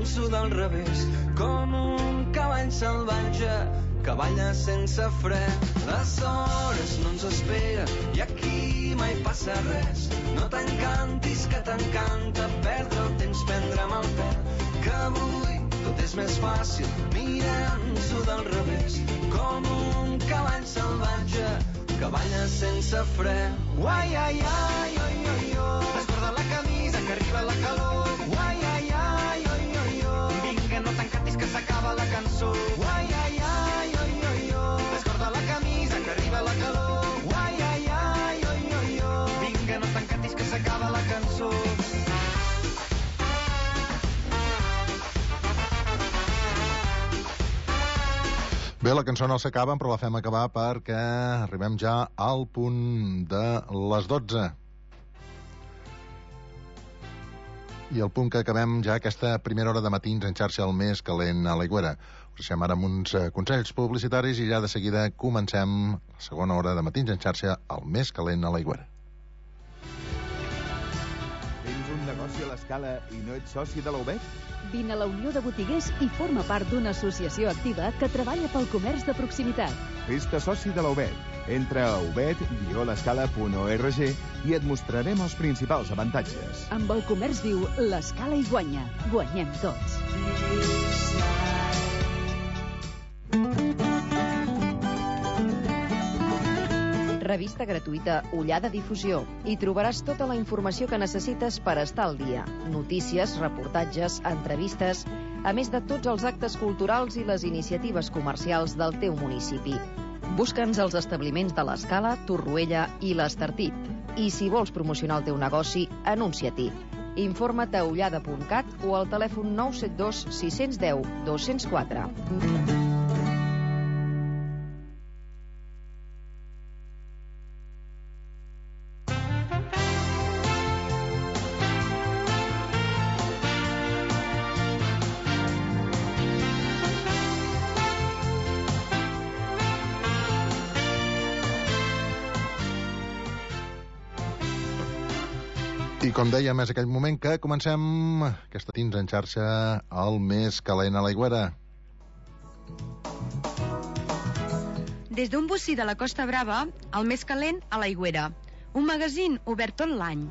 mirant-s'ho del revés, com un cavall salvatge que balla sense fre. Les hores no ens esperen i aquí mai passa res. No t'encantis que t'encanta perdre el temps, prendre'm el pèl, que avui tot és més fàcil mirant-s'ho del revés, com un cavall salvatge que balla sense fre. Uai, ai, ai, oi, oi, oi, desborda la camisa que arriba la calor. Uai, ai, ai, oi, oi, oi, vinga, no t'encantis que s'acaba la cançó. Uai, ai, ai, oi, oi, oi, desborda la camisa que arriba la calor. Uai, ai, ai, oi, oi, oi, vinga, no t'encantis que s'acaba la cançó. Bé, la cançó no s'acaba, però la fem acabar perquè arribem ja al punt de les 12. I el punt que acabem ja aquesta primera hora de matins en xarxa el més calent a l'Aigüera. Us deixem ara amb uns consells publicitaris i ja de seguida comencem la segona hora de matins en xarxa el més calent a l'Aigüera. Tens un negoci a l'Escala i no ets soci de la UBEC? Vine a la Unió de Botiguers i forma part d'una associació activa que treballa pel comerç de proximitat. Fes-te soci de la UBEC. Entra a ubed-l'escala.org i et mostrarem els principals avantatges. Amb el comerç viu, l'Escala hi guanya. Guanyem tots. Revista gratuïta Ullada Difusió. Hi trobaràs tota la informació que necessites per estar al dia. Notícies, reportatges, entrevistes, a més de tots els actes culturals i les iniciatives comercials del teu municipi. Busca'ns als establiments de l'Escala, Torroella i l'Estartit. I si vols promocionar el teu negoci, anuncia-t'hi. Informa't a ullada.cat o al telèfon 972 610 204. I com dèiem, és aquell moment que comencem aquesta tins en xarxa el més calent a l'Aigüera. Des d'un bocí de la Costa Brava, el més calent a l'Aigüera. Un magazín obert tot l'any.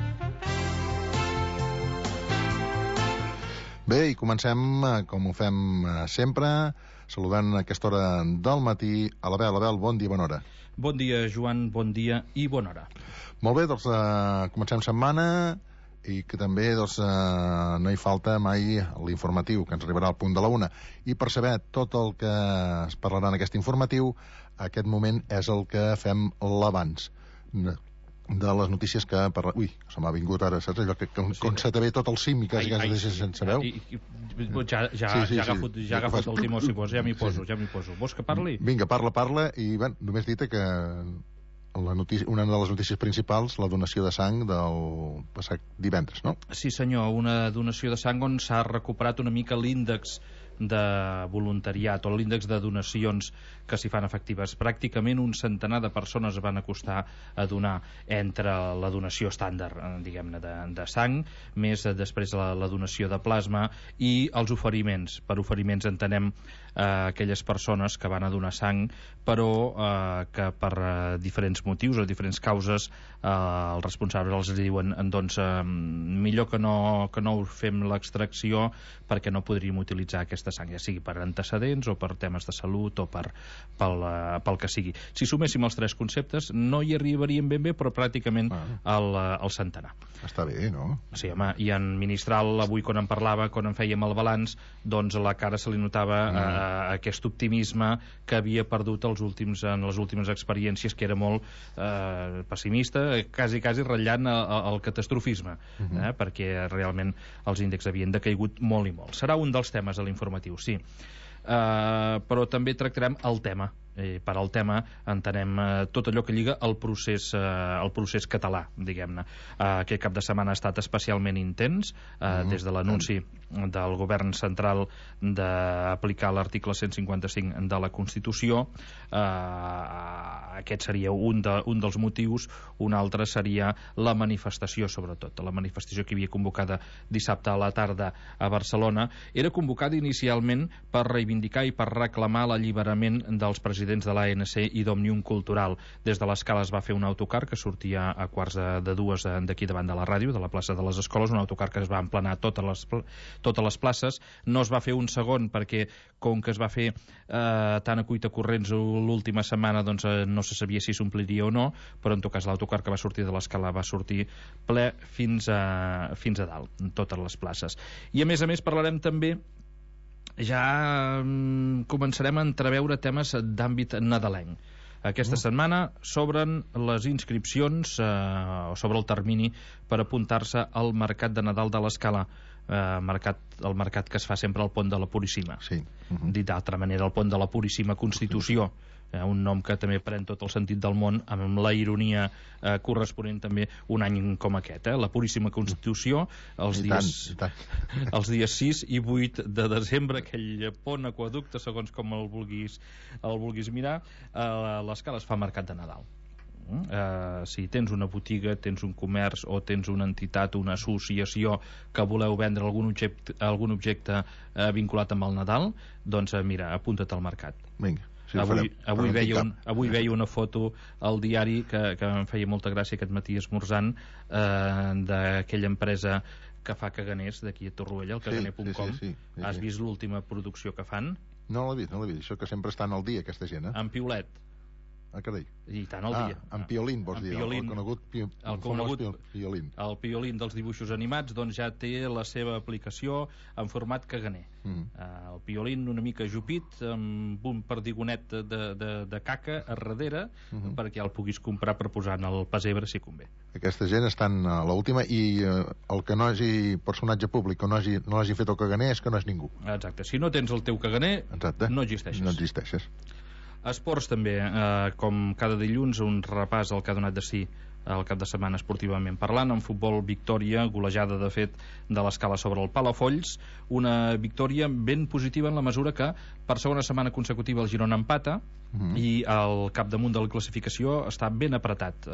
Bé, i comencem, com ho fem sempre, saludant a aquesta hora del matí a l'Abel. Abel, bon dia, bona hora. Bon dia, Joan, bon dia i bona hora. Molt bé, doncs comencem setmana i que també doncs, no hi falta mai l'informatiu, que ens arribarà al punt de la 1. I per saber tot el que es parlarà en aquest informatiu, aquest moment és el que fem l'abans de les notícies que parla... Ui, se m'ha vingut ara, saps allò que com se te ve tot el cim i quasi quasi deixes sense veu? Ja ha agafat el timó, si vols, ja m'hi poso. Vols que parli? Vinga, parla, i bé, només dir que una de les notícies principals, la donació de sang del passat divendres, no? Sí senyor, una donació de sang on s'ha recuperat una mica l'índex de voluntariat o l'índex de donacions que s'hi fan efectives. Pràcticament un centenar de persones van acostar a donar entre la donació estàndard, diguem-ne, de sang, més després la donació de plasma i els oferiments. Per oferiments entenem aquelles persones que van a donar sang però que per diferents motius o diferents causes els responsables els diuen doncs millor que no fem l'extracció perquè no podríem utilitzar aquesta sang, ja sigui per antecedents o per temes de salut o pel que sigui. Si suméssim els tres conceptes no hi arribaríem ben bé, però pràcticament al centenar. Està bé, no? Sí, home, i en Ministral avui quan en parlava, quan en fèiem el balanç, doncs a la cara se li notava aquest optimisme que havia perdut en les últimes experiències, que era molt pessimista, quasi ratllant el catastrofisme, perquè realment els índexs havien decaigut molt i molt. Serà un dels temes de l'informatiu, sí. Però també tractarem el tema Per al tema entenem tot allò que lliga el procés català, diguem-ne. Aquest cap de setmana ha estat especialment intens, des de l'anunci del govern central d'aplicar l'article 155 de la Constitució. Aquest seria un dels motius. Un altre seria la manifestació, sobretot la manifestació que havia convocada dissabte a la tarda a Barcelona. Era convocada inicialment per reivindicar i per reclamar l'alliberament dels presidents de l'ANC i d'Òmnium Cultural. Des de l'Escala es va fer un autocar que sortia a quarts de 2 d'aquí davant de la ràdio, de la plaça de les Escoles, un autocar que es va emplenar totes les places. No es va fer un segon perquè, com que es va fer tan a cuita corrents l'última setmana, doncs no se sabia si s'ompliria o no, però en tot cas l'autocar que va sortir de l'Escala va sortir ple fins a dalt, en totes les places. I a més parlarem també, ja començarem a entreveure temes d'àmbit nadalenc. Aquesta setmana s'obren les inscripcions sobre el termini per apuntar-se al Mercat de Nadal de l'Escala, el mercat que es fa sempre al Pont de la Puríssima. Sí. Dit d'altra manera, el Pont de la Puríssima Constitució, un nom que també pren tot el sentit del món, amb la ironia corresponent també un any com aquest, la Puríssima Constitució, els dies 6 i 8 de desembre, aquell pont aqueducte, segons com el vulguis mirar. A l'Escala es fa Mercat de Nadal. Si tens una botiga, tens un comerç o tens una entitat, una associació que voleu vendre algun objecte vinculat amb el Nadal, doncs mira, apunta't al mercat. Vinga. Avui veia una foto al diari que em feia molta gràcia aquest matí esmorzant, d'aquella empresa que fa caganers d'aquí a Torroella, el caganer.com. Has vist l'última producció que fan? No l'he vist. Això que sempre estan al dia, aquesta gent, En Piolet. Carai. I tant al dia. En Piolín, vols dir, el conegut Piolín. El Piolín dels dibuixos animats, doncs ja té la seva aplicació en format caganer. El Piolín una mica jupit, amb un perdigonet de caca a darrere, perquè el puguis comprar per posar en el pessebre si convé. Aquesta gent estan a l'última, i el que no hagi personatge públic o no hagi fet el caganer és que no és ningú. Exacte. Si no tens el teu caganer, no existeixes. Esports també, com cada dilluns, un repàs al que ha donat de si el cap de setmana esportivament parlant. En futbol, victòria, golejada de fet de l'Escala sobre el Palafolls, una victòria ben positiva en la mesura que per segona setmana consecutiva el Girona empata, i el capdamunt de la classificació està ben apretat.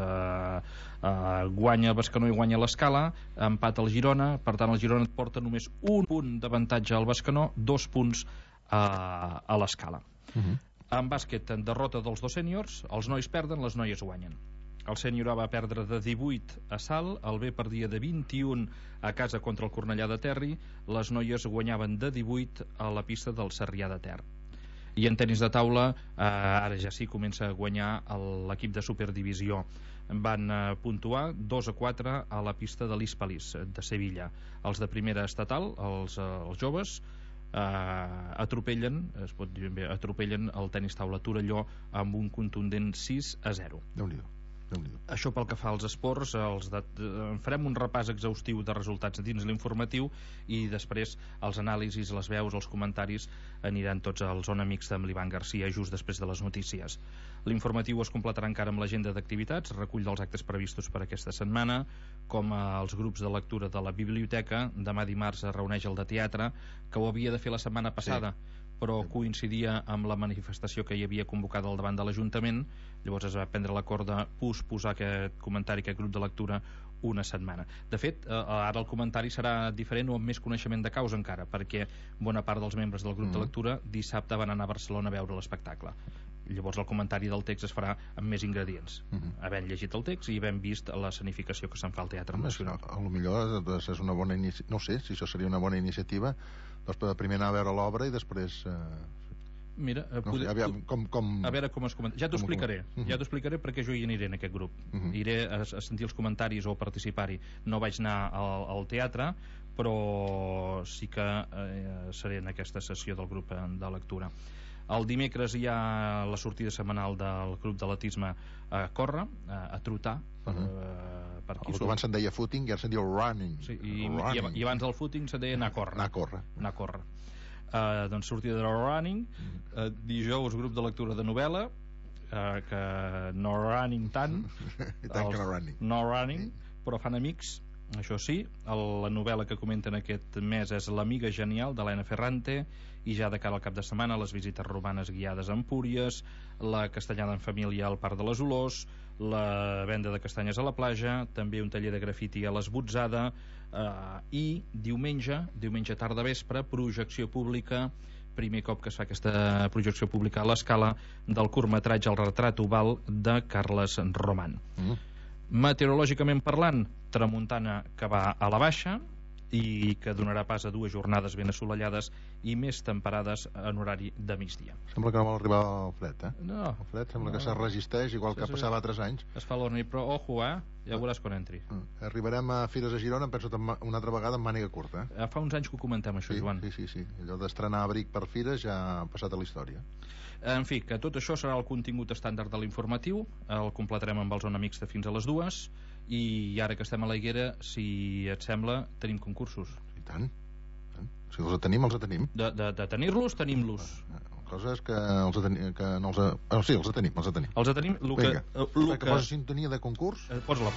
Guanya Bescanó i guanya l'Escala, empata el Girona, per tant el Girona porta només un punt d'avantatge al Bescanó, 2 punts a l'Escala. En bàsquet, en derrota dels dos sèniors, els nois perden, les noies guanyen. El sènior A va perdre de 18 a Salt, el B perdia de 21 a casa contra el Cornellà de Terri, les noies guanyaven de 18 a la pista del Sarrià de Ter. I en tenis de taula, ara ja sí comença a guanyar l'equip de Superdivisió. Van puntuar 2-4 a la pista de l'Hispalis de Sevilla. Els de primera estatal, els joves, atropellen el tenis taula Torelló amb un contundent 6-0. Déu-n'hi-do. Això pel que fa als esports. Farem un repàs exhaustiu de resultats dins l'informatiu, i després els anàlisis, les veus, els comentaris aniran tots al Zona Mixta amb l'Ivan Garcia just després de les notícies. L'informatiu es completarà encara amb l'agenda d'activitats, recull dels actes previstos per aquesta setmana, com els grups de lectura de la biblioteca. Demà dimarts es reuneix el de teatre, que ho havia de fer la setmana passada, però coincidia amb la manifestació que hi havia convocada al davant de l'Ajuntament. Llavors es va prendre l'acord de posposar aquest comentari, aquest grup de lectura, una setmana. De fet, ara el comentari serà diferent o amb més coneixement de causa encara, perquè bona part dels membres del grup de lectura dissabte van anar a Barcelona a veure l'espectacle. Llavors el comentari del text es farà amb més ingredients, havent llegit el text i havent vist l'escenificació que se'n fa al Teatre Nacional. A lo millor és una bona iniciativa, no sé si això seria una bona iniciativa, doncs per primer anar a veure l'obra i després Mira, a veure com es comenta. Ja t'ho explicaré perquè jo hi aniré en aquest grup. Iré a sentir els comentaris o a participar-hi. No vaig anar al teatre, però sí que seré en aquesta sessió del grup de lectura. El dimecres hi ha la sortida setmanal del club d'atletisme a córrer, a trotar per aquí. Abans se'n deia footing i ara se'n diu running. Sí, i abans del footing se'n deia anar a córrer. doncs sortida de No Running, dijous grup de lectura de novel·la, que no running tant, I tant que no running. no running, però fan amics, això sí. La novel·la que comenten aquest mes és L'amiga genial, d'Helena Ferrante, i ja de cara al cap de setmana les visites romanes guiades a Empúries, la castellana en família al Parc de les Olors, la venda de castanyes a la platja, també un taller de grafiti a l'Esbotzada, i diumenge tarda vespre, projecció pública, primer cop que es fa aquesta projecció pública a l'Escala, del curtmetratge El retrat oval de Carles Roman. Meteorològicament parlant, tramuntana que va a la baixa i que donarà pas a 2 jornades ben assolellades i més temperades en horari de migdia. Sembla que no vol arribar el fred, No. El fred sembla que se resisteix, igual que passava altres anys. Es fa l'orni, però ojo, ja veuràs quan entri. Arribarem a Fires a Girona, penso una altra vegada amb màniga curta. Fa uns anys que ho comentem, això, Joan. Sí. Allò d'estrenar abric per Fires ja ha passat a la història. En fi, que tot això serà el contingut estàndard de l'informatiu, el completarem amb el Zona Mixta fins a les 2, i ara que estem a la Higuera, si et sembla, tenim concursos. I tant. Si els tenim, els tenim. De tenir-los, tenim-los. La cosa és que els tenim, que no els... sí, els tenim. Els tenim. Vinga, que posa sintonia de concurs. Posa-la.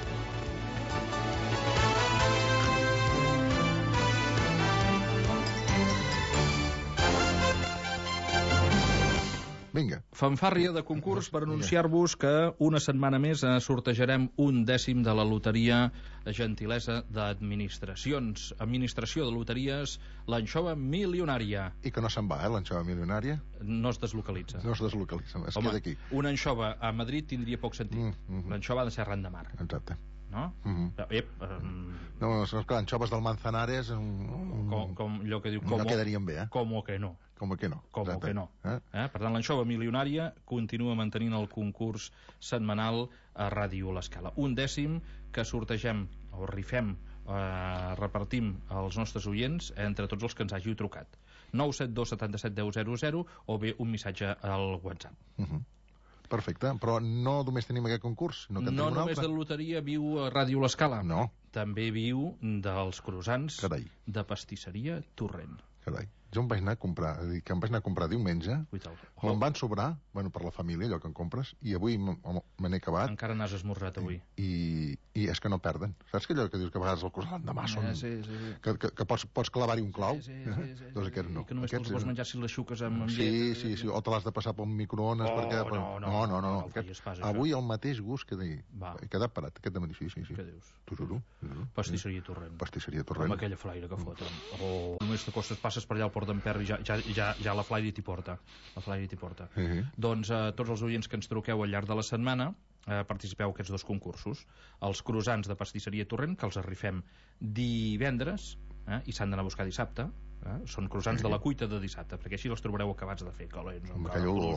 Vinga. Fanfàrria de concurs per anunciar-vos que una setmana més sortejarem 1/10 de la loteria Gentilesa d'Administracions. Administració de Loteries, l'anxova milionària. I que no se'n va, l'anxova milionària? No es deslocalitza. No es deslocalitza, es queda aquí. Una anxova a Madrid tindria poc sentit. L'anxova ha de ser arran de mar. Exacte. No? No, clar, anxoves del Manzanares... Com allò que diu... No quedarien bé, Com que no. Com que no. Per tant, l'anxova milionària continua mantenint el concurs setmanal a Ràdio L'Escala. 1/10 que sortegem o rifem, repartim als nostres oients entre tots els que ens hàgiu trucat. 972 77 10 00 o bé un missatge al WhatsApp. Perfecte, però no només tenim aquest concurs, sinó que en tenim un altre. No només de la loteria viu a Ràdio L'Escala. No. També viu dels croissants de pastisseria Torrent. Carai. Jo em vaig anar a comprar, em vaig anar a comprar diumenge, me'n van sobrar, per la família, allò que en compres, i avui me n'he acabat. Encara n'has esmorzat avui. I és que no perden. Saps que allò que dius que a vegades el croissant l'endemà són... Que pots clavar-hi un clau? Doncs aquests no. I que només te'ls pots menjar si les xuques amb llet. Sí, o te l'has de passar pel microones perquè... No. Avui el mateix gust que d'ahir. He quedat parat, aquest dematí, sí. Què dius? T'ho juro. Pastisseria Torrent. Amb aquella flaire que foten. Només t'acostes, passes per allà al Port d'Emperri i ja la flaire t'hi porta. Doncs tots els oients que ens truqueu al llarg de la setmana participeu a aquests 2 concursos. Els croissants de pastisseria Torrent, que els arrifem divendres, i s'han d'anar a buscar dissabte. Són croissants de la cuita de dissabte, perquè així els trobareu acabats de fer calents. Amb aquell olor.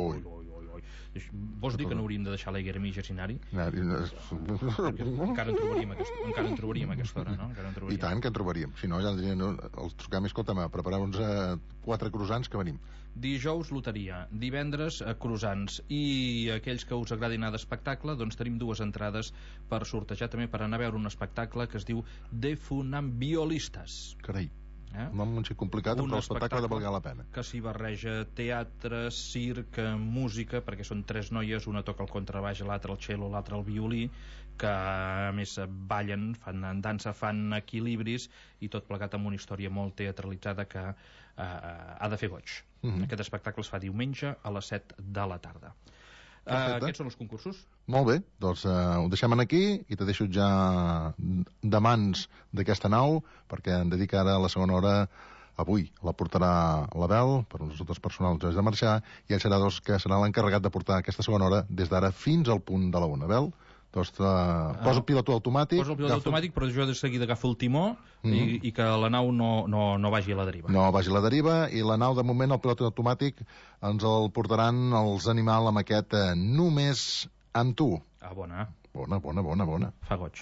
Vols dir que no hauríem de deixar la Higuera mig escenari? Encara en trobaríem aquesta hora, no? I tant que en trobaríem. Si no, ja els truquem, escolta'm, a preparar-nos 4 croissants que venim. Dijous, loteria. Divendres, croissants. I aquells que us agradi anar d'espectacle, doncs tenim 2 entrades per sortejar també per anar a veure un espectacle que es diu De Funambiolistes. Carai. Un nom molt complicat, però l'espectacle de valgar la pena. Que s'hi barreja teatre, circ, música, perquè són 3 noies, una toca el contrabaix, l'altra el cello, l'altra el violí, que a més ballen, fan dansa, fan equilibris, i tot plegat amb una història molt teatralitzada que ha de fer goig. Aquest espectacle es fa diumenge a les 7 de la tarda. Aquests són els concursos. Molt bé, doncs ho deixem aquí i te deixo ja de mans d'aquesta nau, perquè em dedica ara a la segona hora. Avui la portarà l'Abel, per uns assumptes personals de marxar, i ell serà que serà l'encarregat de portar aquesta segona hora des d'ara fins al punt de la 1. Abel, doncs posa el piloto automàtic. Posa el piloto automàtic, però jo de seguida agafo el timó i que la nau no vagi a la deriva. No vagi a la deriva, i la nau, de moment, el piloto automàtic ens el portaran els animals amb aquest Només amb tu. Bona. Bona. Fa goig.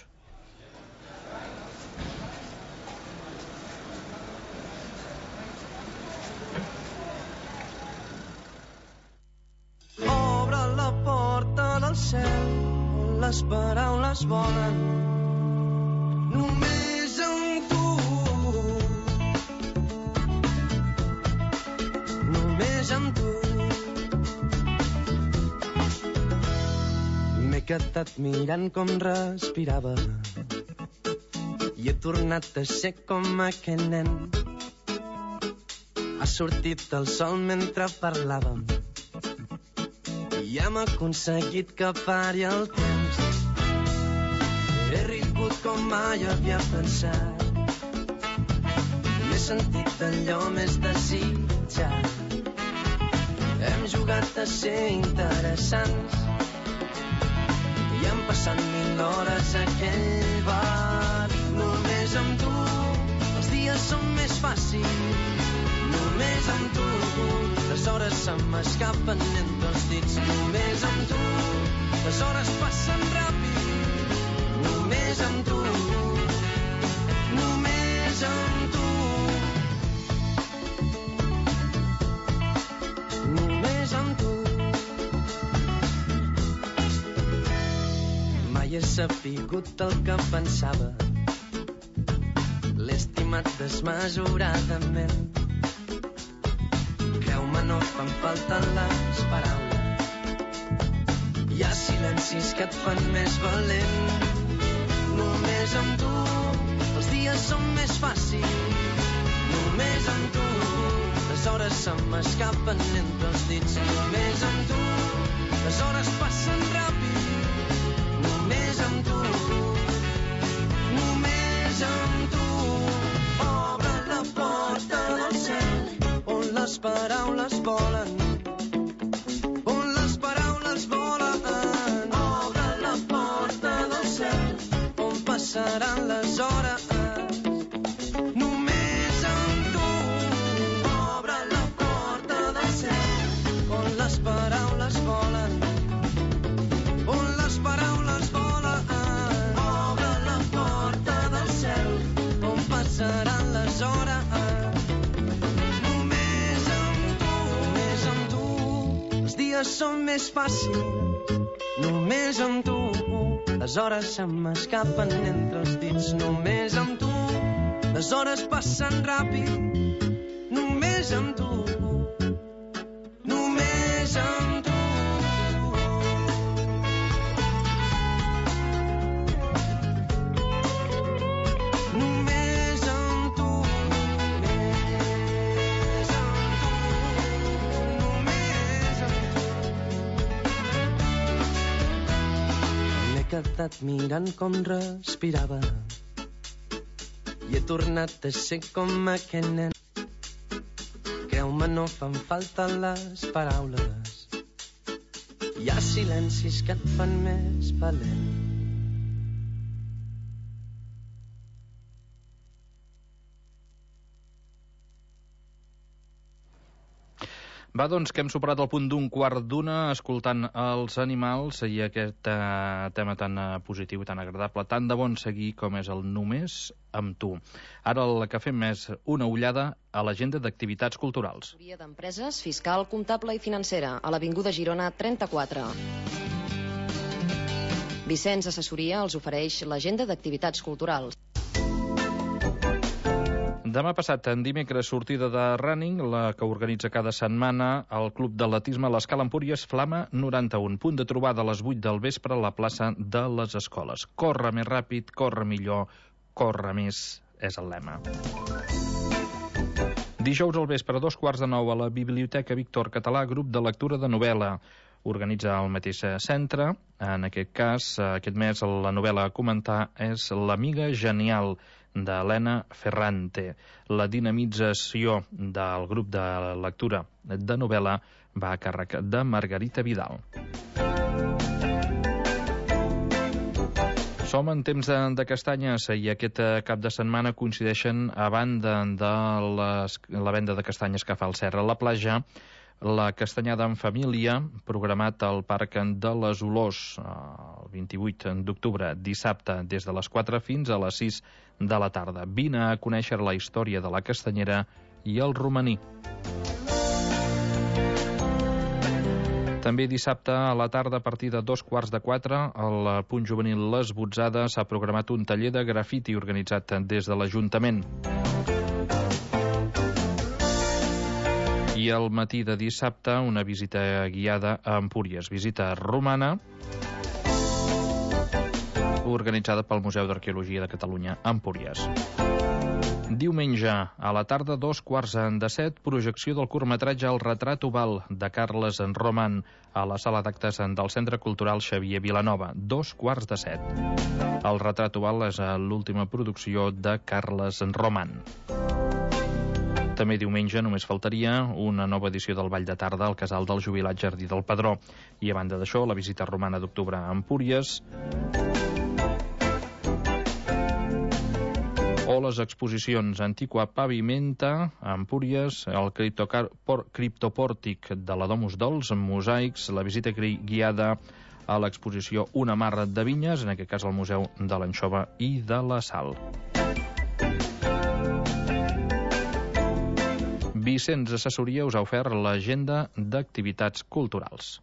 Obre la porta del cel, les paraules volen. Només amb tu quedat mirant com respirava i he tornat a ser com aquell nen. Ha sortit el sol mentre parlàvem i hem aconseguit que pari el temps. He rigut com mai havia pensat, m'he sentit allò més desitjat. Hem jugat a ser interessants i hem passat 1000 hores a aquell bar. Només amb tu els dies són més fàcils, només amb tu les hores se m'escapen entre els dits. Només amb tu les hores passen ràpid, només amb tu, només amb tu, només amb tu. Mai he sapigut el que pensava, l'he estimat desmesuradament. Creu-me, no fan falta les paraules, hi ha silencis que et fan més valent. Només amb tu els dies són més fàcils, només amb tu les hores se m'escapen entre els dits. Només amb tu les hores passen ràpid, només amb tu, només amb tu. Obre la porta del cel on les paraules volen, on les paraules volen. Obre la porta del cel on passaran les hores, només amb tu. Obre la porta del cel on les paraules volen, on les paraules volen. Obre la porta del cel on passaran les hores, només amb tu, només amb tu. Els dies són més fàcils, només amb tu les hores se m'escapen entre els dits. Només amb tu les hores passen ràpid, només amb tu, només amb tu. Només amb tu, només amb tu, només amb tu. M'he quedat mirant com respirava i he tornat a ser com aquell nen. Creu-me, no fan falta les paraules, hi ha silencis que et fan més valent. Va, doncs, que hem superat el punt d'un quart d'una escoltant els animals i aquest tema tan positiu i tan agradable, tant de bon seguir com és el Només amb tu. Ara el que fem és una ullada a l'agenda d'activitats culturals. Assessoria d'empreses, fiscal, comptable i financera, a l'Avinguda Girona 34. Vicenç Assessoria els ofereix l'agenda d'activitats culturals. Demà passat, en dimecres, sortida de running, la que organitza cada setmana el Club d'Atletisme a l'Escala Empúries Flama 91. Punt de trobada a les 8 del vespre a la plaça de les Escoles. Corre més ràpid, corre millor, corre més, és el lema. Dijous al vespre, a 8:45, a la Biblioteca Víctor Català, grup de lectura de novel·la. Organitza el mateix centre. En aquest cas, aquest mes, la novel·la a comentar és L'amiga genial, d'Helena Ferrante. La dinamització del grup de lectura de novel·la va a càrrec de Margarita Vidal. Som en temps de castanyes i aquest cap de setmana coincideixen, a banda de la venda de castanyes que fa el Serra a la platja, la castanyada en família, programat al Parc de les Olors el 28 d'octubre, dissabte, des de les 4 fins a les 6 de la tarda. Vine a conèixer la història de la castanyera i el romaní. També dissabte a la tarda, a partir de 3:45, al punt juvenil Les Botzades s'ha programat un taller de grafiti organitzat des de l'Ajuntament. I al matí de dissabte, una visita guiada a Empúries. Visita romana organitzada pel Museu d'Arqueologia de Catalunya a Empúries. Diumenge, a la tarda, 6:45, projecció del curtmetratge El retrat oval, de Carles Roman, a la sala d'actes del Centre Cultural Xavier Vilanova, 6:45. El retrat oval és l'última producció de Carles Roman. També diumenge, només faltaria, una nova edició del Ball de Tarda al Casal del Jubilat Jardí del Pedró. I a banda d'això, la visita romana d'octubre a Empúries, o les exposicions Antiqua Pavimenta a Empúries, el criptopòrtic de la Domus Dols, mosaics, la visita guiada a l'exposició Una mar de vinyes, en aquest cas al Museu de l'Anxova i de la Sal. Vicenç Assessoria us ha ofert l'agenda d'activitats culturals.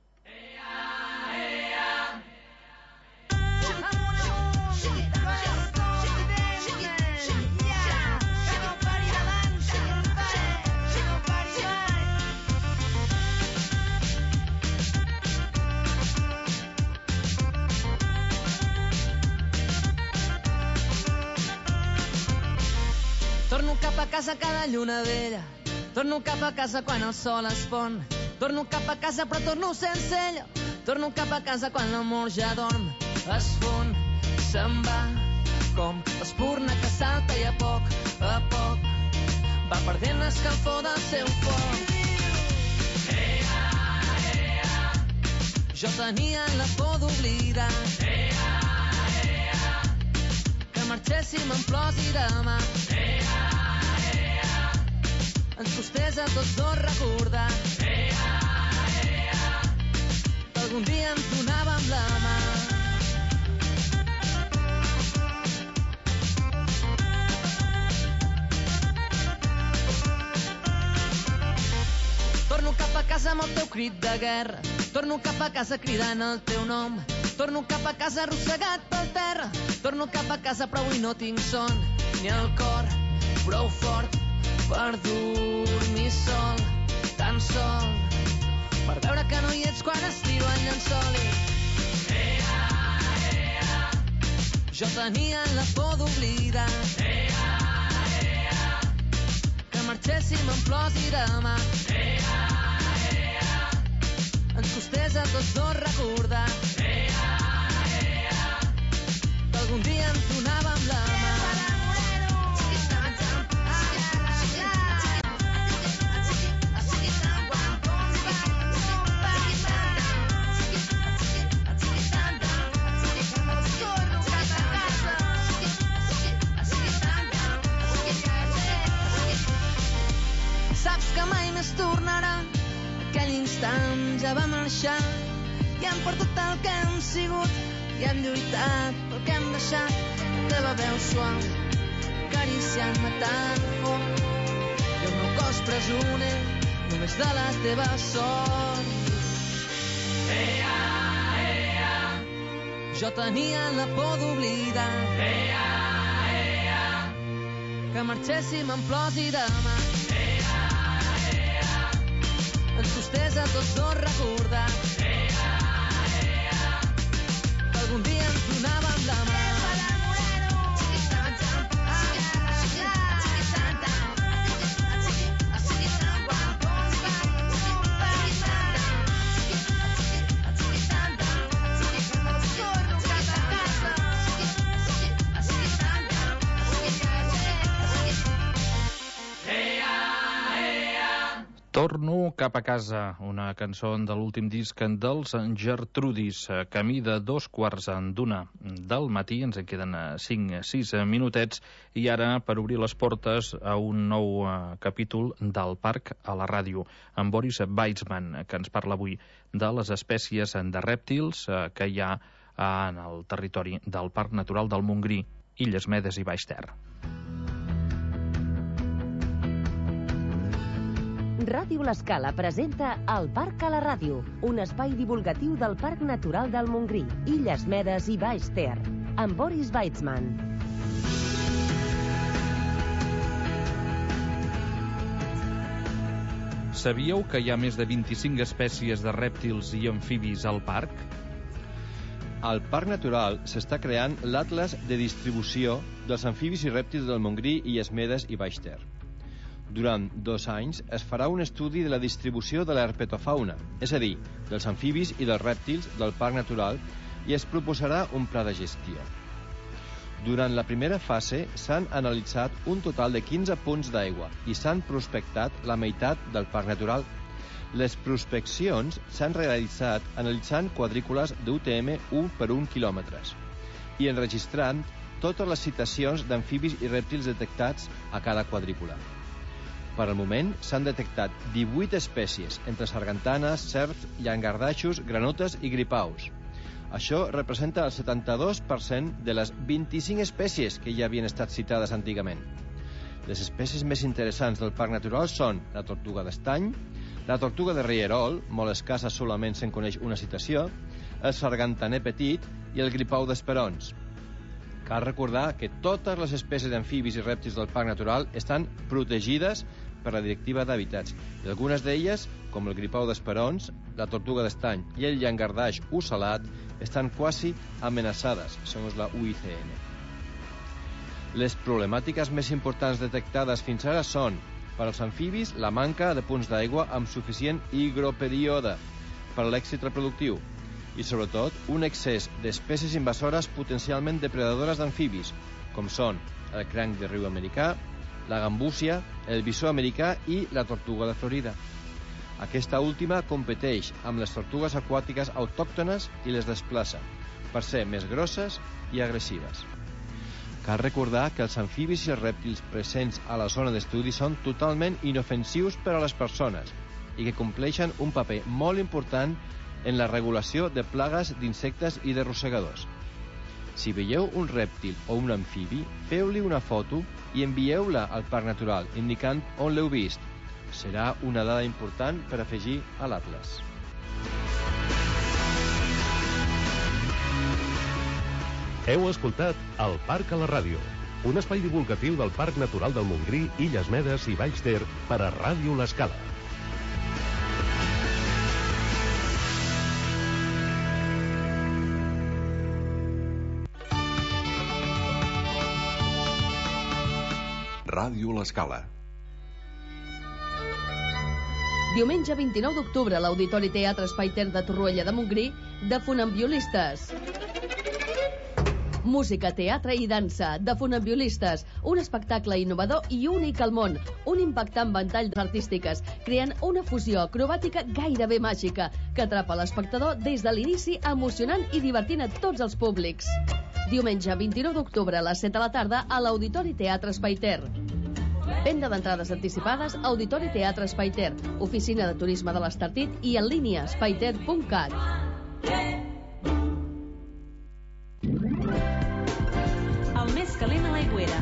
Torno cap a casa cada lluna vella, torno cap a casa quan el sol es pon, torno cap a casa però torno sense ella, torno cap a casa quan l'amor ja dorm, es fon, se'n va, com l'espurna que salta i a poc va perdent l'escalfor del seu foc. Jo tenia la por d'oblidar que marxéssim en plors i demà ens costés a tots dos recordar que algun dia ens donàvem la mà. Torno cap a casa amb el teu crit de guerra, torno cap a casa cridant el teu nom, torno cap a casa arrossegat pel terra, torno cap a casa però avui no tinc son, ni el cor prou fort per dormir sol, tan sol, per veure que no hi ets quan estiro el llençol i... Jo tenia la por d'oblidar que marxéssim en plors i demà ens costés a tots dos recordar que algun dia ens donàvem la mà. Saps que mai més tornarà aquell instant, ja va marxar i hem perdut el que hem sigut i hem lluitat pel que hem deixat. La teva veu suau acariciant-me tan fort i el meu cos presoner només de la teva sort. Jo tenia la por d'oblidar que marxéssim en plors i demà ens costés a tots dos recordar que algun dia ens donàvem la mà. Torno cap a casa, una cançó de l'últim disc dels Gertrudis, camí de 2:15 del matí, ens en queden 5-6 minutets, i ara per obrir les portes a un nou capítol del Parc a la Ràdio, amb Boris Weitzman, que ens parla avui de les espècies de rèptils que hi ha en el territori del Parc Natural del Montgrí, Illes Medes i Baix Ter. Ràdio L'Escala presenta El Parc a la Ràdio, un espai divulgatiu del Parc Natural del Montgrí, Illes Medes i Baix Ter, amb Boris Weitzman. Sabíeu que hi ha més de 25 espècies de rèptils i amfibis al parc? Al Parc Natural s'està creant l'Atles de distribució dels amfibis i rèptils del Montgrí, Illes Medes i Baix Ter. Durant 2 anys es farà un estudi de la distribució de l'herpetofauna, és a dir, dels amfibis i dels rèptils del Parc Natural, i es proposarà un pla de gestió. Durant la primera fase s'han analitzat un total de 15 punts d'aigua i s'han prospectat la meitat del Parc Natural. Les prospeccions s'han realitzat analitzant quadrícules d'UTM 1 per 1 quilòmetres i enregistrant totes les citacions d'amfibis i rèptils detectats a cada quadrícula. Per al moment s'han detectat 18 espècies, entre sargantanes, serps, llangardaixos, granotes i gripaus. Això representa el 72% de les 25 espècies que ja havien estat citades antigament. Les espècies més interessants del Parc Natural són la tortuga d'estany, la tortuga de rierol, molt escassa, solament se'n coneix una citació, el sargantaner petit i el gripau d'esperons. Cal recordar que totes les espècies d'amfibis i rèptils del Parc Natural estan protegides per la Directiva d'Hàbitats, i algunes d'elles, com el gripau d'esperons, la tortuga d'estany i el llangardaix ocelat, estan quasi amenaçades, segons la UICN. Les problemàtiques més importants detectades fins ara són, per als amfibis, la manca de punts d'aigua amb suficient higroperíode per a l'èxit reproductiu i, sobretot, un excés d'espècies invasores potencialment depredadores d'amfibis, com són el cranc de riu americà, la gambúsia, el bisó americà i la tortuga de Florida. Aquesta última competeix amb les tortugues aquàtiques autòctones i les desplaça, per ser més grosses i agressives. Cal recordar que els amfibis i els rèptils presents a la zona d'estudi són totalment inofensius per a les persones i que compleixen un paper molt important en la regulació de plagues d'insectes i de rosegadors. Si veieu un rèptil o un amfibi, feu-li una foto i envieu-la al Parc Natural, indicant on l'heu vist. Serà una dada important per afegir a l'Atles. Heu escoltat El Parc a la Ràdio, un espai divulgatiu del Parc Natural del Montgrí, Illes Medes i Baix Ter per a Ràdio L'Escala. Ràdio L'Escala. Diumenge 29 d'octubre a l'Auditori Teatre Espai Ter de Torroella de Montgrí, de Funambiolistes. Música, teatre i dansa, de Funambiolistes, un espectacle innovador i únic al món, un impactant ventall artístiques, creant una fusió acrobàtica gairebé màgica, que atrapa l'espectador des de l'inici, emocionant i divertint a tots els públics. Diumenge 29 d'octubre a les 7 de la tarda a l'Auditori Teatre Espai Ter. Venda d'entrades anticipades, Auditori Teatre Espai Ter, Oficina de Turisme de l'Estartit i en línia espaiter.cat. El més calent a l'aigüera.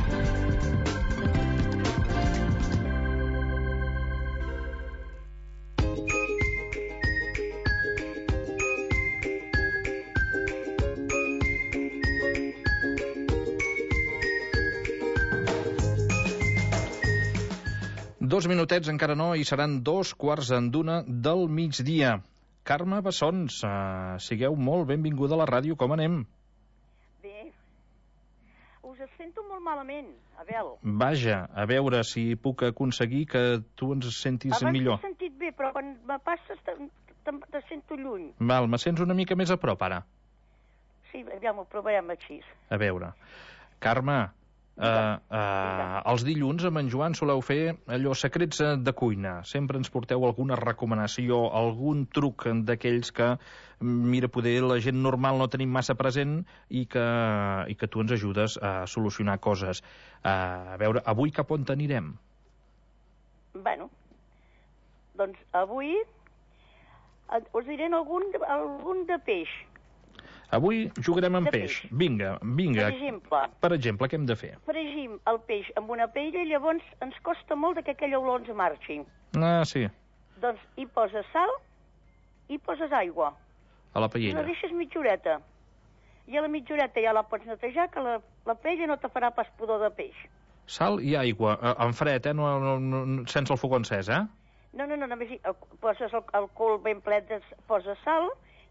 Dos minutets encara no, i seran 2:15 del migdia. Carme Bessons, sigueu molt benvinguda a la ràdio, com anem? Bé, us sento molt malament, Abel. Vaja, a veure si puc aconseguir que tu ens sentis millor. Abans t'he sentit bé, però quan me passes te sento lluny. Val, me sents una mica més a prop ara? Sí, ja m'ho provarem així. A veure, Carme, els dilluns amb en Joan soleu fer allò secrets de cuina. Sempre ens porteu alguna recomanació, algun truc d'aquells que, mira, poder la gent normal no tenim massa present i que tu ens ajudes a solucionar coses. A veure, avui cap on anirem? Bueno, doncs avui us diré algun de peix. Avui jugarem amb peix. Vinga. Per exemple, què hem de fer? Fregim el peix amb una paella i llavors ens costa molt que aquella olor ens marxi. Ah, sí. Doncs hi poses sal i poses aigua. A la paella. I la deixes mitja horeta. I a la mitja horeta ja la pots netejar, que la paella no te farà pas pudor de peix. Sal i aigua, en fred, sense el foc encès, eh? No, només poses el cul ben ple, poses sal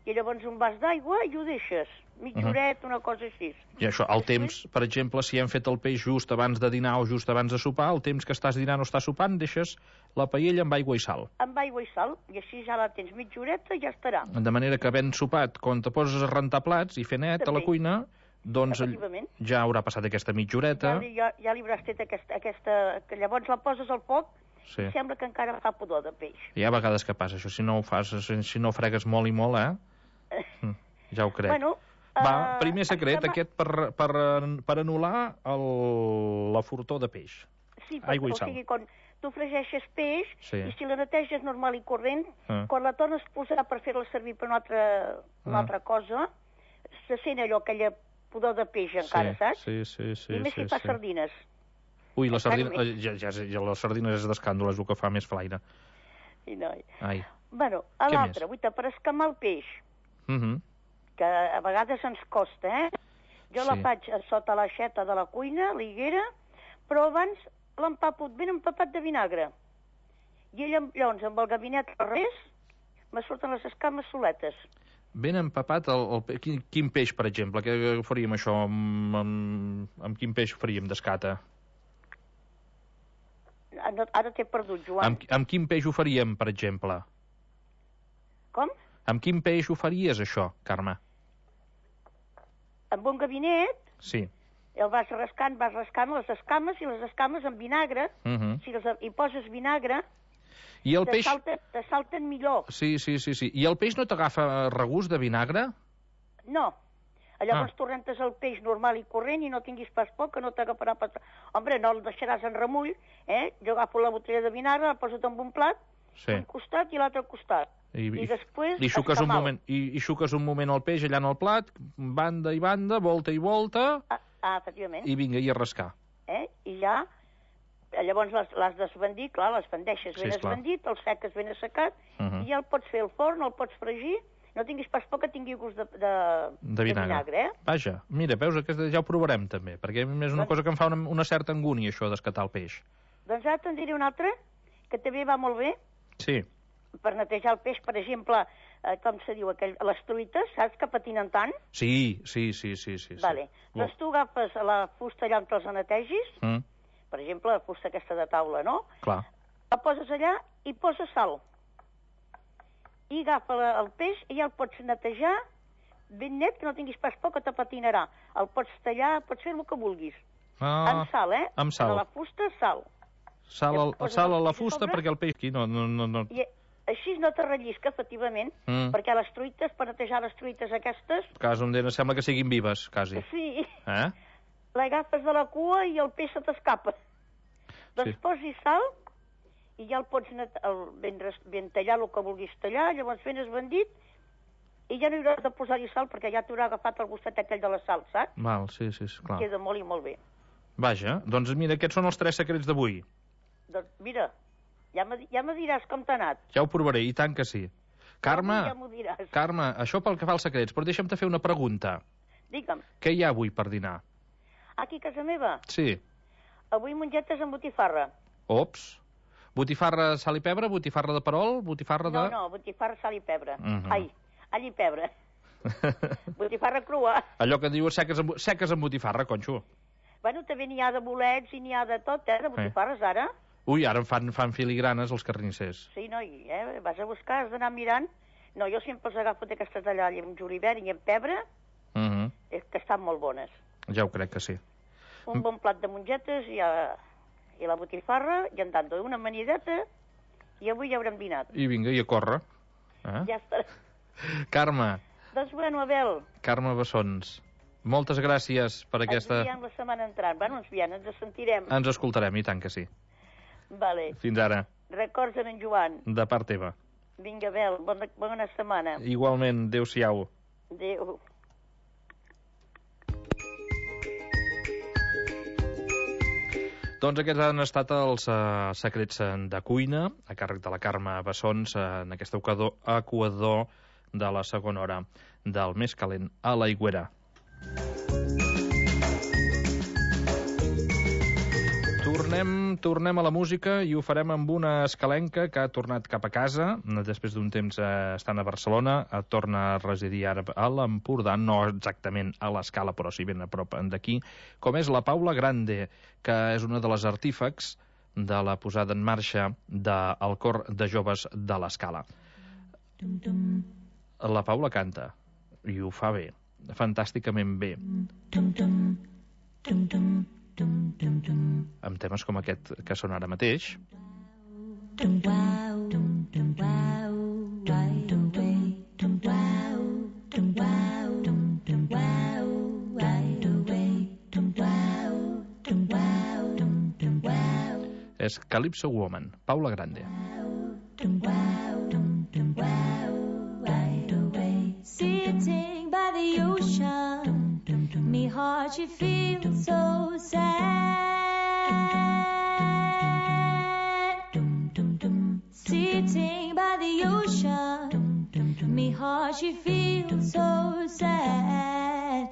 i llavors un vas d'aigua i ho deixes, mitja horeta, una cosa així. I això, el temps, per exemple, si hem fet el peix just abans de dinar o just abans de sopar, el temps que estàs dinant o estàs sopant, deixes la paella amb aigua i sal. Amb aigua i sal, i així ja la tens mitja horeta i ja estarà. De manera que havent sopat, quan te poses a rentar plats i fer net a la cuina, doncs ja haurà passat aquesta mitja horeta. Ja li hauràs fet aquesta... que llavors la poses al foc i sembla que encara fa pudor de peix. Hi ha vegades que passa això, si no ho fas, si no fregues molt i molt, ja ho crec. Bueno, va, primer secret aquest per anul·lar la fortor de peix. Sí, aigua i sal. O sigui, quan tu fregeixes peix i si la neteges normal i corrent, quan la tornes a posar per fer-la servir per una altra cosa, se sent allò, aquella pudor de peix encara, saps? Sí. I més si fa sardines. Ui, les sardines és d'escàndol, és el que fa més flaire. Ai. Bueno, a l'altre, per escamar el peix, que a vegades ens costa, jo la faig sota l'aixeta de la cuina, l'higuera, però abans l'empapo ben empapat de vinagre. I llavors, amb el gabinet al res, me surten les escames soletes. Ben empapat, quin peix, per exemple? Què faríem això? Amb quin peix faríem d'escata? Ara t'he perdut, Joan. Amb quin peix ho faríem, per exemple? Com? Amb quin peix ho faries, això, Carme? Amb un gabinet? Sí. El vas rascant les escames, i les escames amb vinagre, si hi poses vinagre, i el peix... te salten millor. Sí. I el peix no t'agafa regust de vinagre? No. Llavors tu rentes el peix normal i corrent i no tinguis pas por que no t'agafarà pas... Hombre, no el deixaràs en remull, Jo agafo la botella de vinagre, la poso en un plat, un costat i l'altre costat. I després I xuques un moment el peix allà en el plat, banda i banda, volta i volta... efectivament. I vinga, i a rascar. I ja... Llavors l'has desbandit, clar, l'esbandeixes ben esbandit, el seques ben assecat, i ja el pots fer al forn, el pots fregir, no tinguis pas por que tingui gust de vinagre, Vaja, mira, veus, ja ho provarem també, perquè és una cosa que em fa una certa angúnia, això d'escatar el peix. Doncs ara te'n diré una altra, que també va molt bé. Sí. Per netejar el peix, per exemple, com se diu, les truites, saps que patinen tant? Sí. Vale. Doncs tu agafes la fusta allà on te'ls netegis, per exemple, la fusta aquesta de taula, no? Clar. La poses allà i poses sal. I agafa el peix i ja el pots netejar ben net, que no tinguis pas por que te patinarà. El pots tallar, pots fer el que vulguis. Amb sal, Amb sal. A la fusta, sal. Sal a la fusta perquè el peix aquí no... I així no te rellisca, efectivament, perquè les truites, per netejar les truites aquestes... Cas on sembla que siguin vives, quasi. Sí. L'agafes de la cua i el peix se t'escapa. Doncs posi sal i ja el pots ben tallar el que vulguis tallar, llavors ben esbandit, i ja no hi hauràs de posar-hi sal perquè ja t'haurà agafat el gustet aquell de la sal, saps? Val, sí, clar. Queda molt i molt bé. Vaja, doncs mira, aquests són els 3 secrets d'avui. Doncs mira, ja me diràs com t'ha anat. Ja ho provaré, i tant que sí. Carme, ja m'ho diràs. Carme, això pel que fa als secrets, però deixa'm-te fer una pregunta. Digue'm. Què hi ha avui per dinar? Aquí a casa meva? Sí. Avui mongetes amb botifarra. Ops. Botifarra sal i pebre, botifarra de perol, botifarra de... No, botifarra sal i pebre. Ai, all i pebre. Botifarra crua. Allò que dius seques amb botifarra, conxo. Bueno, també n'hi ha de bolets i n'hi ha de tot, de botifarres, ara. Ui, ara fan filigranes els carnissers. Sí, noi, vas a buscar, has d'anar mirant. No, jo sempre els agafo d'aquestes d'allà, amb julivert i amb pebre, que estan molt bones. Ja ho crec que sí. Un bon plat de mongetes i la botifarra, i en tant una amanideta, i avui ja haurem dinat. I vinga, i a córrer. Ja estarà. Carme. Doncs bueno, Abel. Carme Bessons. Moltes gràcies per aquesta... Ens veiem la setmana entrant. Bueno, ens sentirem. Ens escoltarem, i tant que sí. Vale. Fins ara. Records en Joan. De part teva. Vinga, Abel, bona setmana. Igualment, adéu-siau. Adéu. Doncs aquests han estat els secrets de cuina, a càrrec de la Carme Bessons, en aquest equador de la segona hora del Més Calent a l'Aigüera. Tornem a la música i ho farem amb una escalenca que ha tornat cap a casa. Després d'un temps estant a Barcelona, torna a residir ara a l'Empordà, no exactament a l'Escala, però sí ben a prop d'aquí, com és la Paula Grande, que és una de les artífecs de la posada en marxa del cor de joves de l'Escala. La Paula canta, i ho fa bé, fantàsticament bé. Amb temes com aquest que sona ara mateix. És Calypso Woman, Paula Grande. Sitting by the ocean, me heart she feels so sad. Sitting by the ocean, me heart she feels so sad.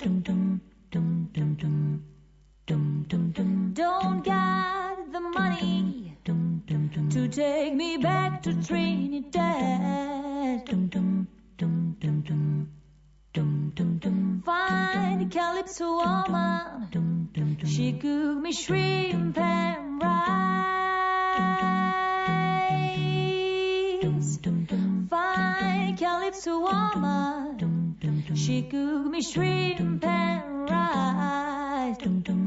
Don't got the money to take me back to Trinidad. Find a Calypso woman, she cook me shrimp and rice. Find a Calypso woman, she cook me shrimp and rice.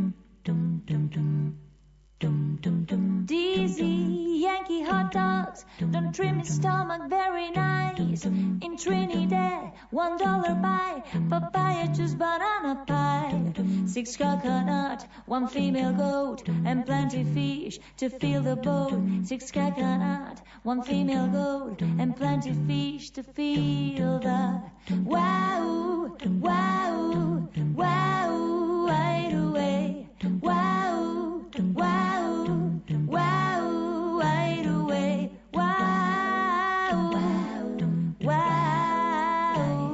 Dizzy Yankee hot dogs don't trim my stomach very nice. In Trinidad, $1 buy papaya juice, banana pie. 6 coconut, 1 female goat, and plenty fish to fill the boat. 6 coconut, 1 female goat, and plenty fish to fill the wow, wow, wow, right away. Wow, wow, wow, right away. Wow, wow,